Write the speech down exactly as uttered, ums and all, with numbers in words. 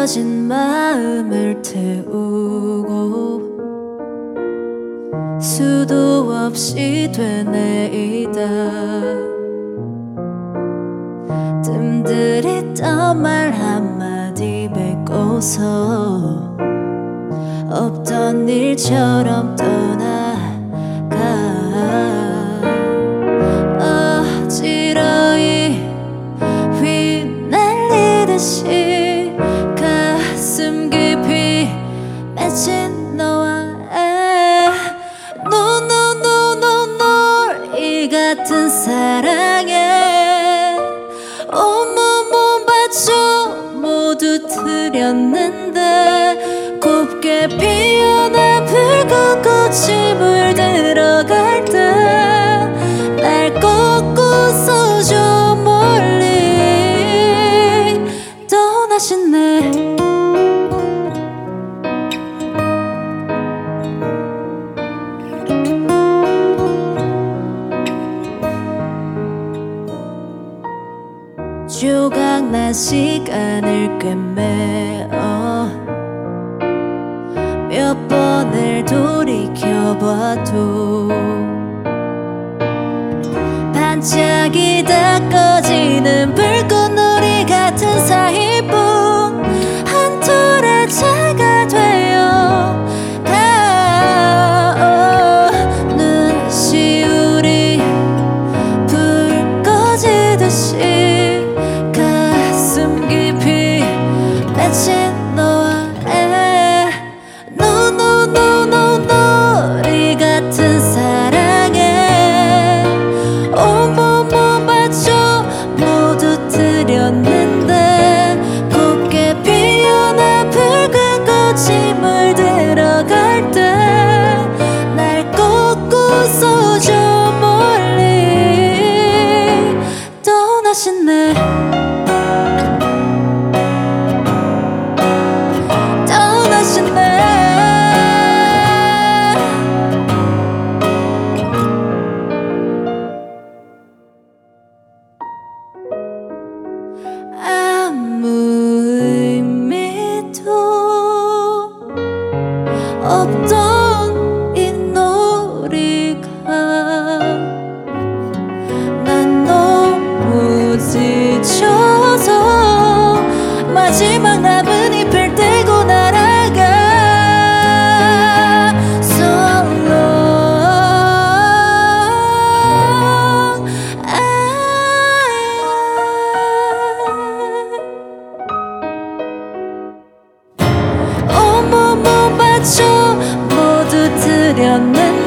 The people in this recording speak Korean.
찢어진 마음을 태우고 수도 없이 되뇌이다 뜸들였던 말 한마디 뱉고서 없던 일처럼 떠나가 어지러이 휘날리듯이 가슴 깊이 맺힌 너와의 No no no no no 이 같은 사랑에 온몸 바쳐 모두 드렸는데 곱게 피어난 붉은 꽃이 물들어갈 때 날 꺾고서 저 멀리 떠나시네 조각난 시간을 꿰매어 몇 번을 돌이켜봐도 반짝이다 꺼지는 불꽃놀이 같은 사이뿐 한 톨의 차가 되어 가 눈시 우리 불 꺼지듯이 가슴 깊이 맺힌 너와의 No no no no no 이 같은 사랑에 온몸 바쳐 모두 드렸는데 곱게 피어난 붉은 꽃이 물들어갈 때 날 꺾고서 저 멀리 떠나시네 아무 의미도 없던 이 놀이가 난 너무 지쳐서 마지막 남은 잎을 떼고 날아가 So long 온몸 바쳐 모두 드렸는데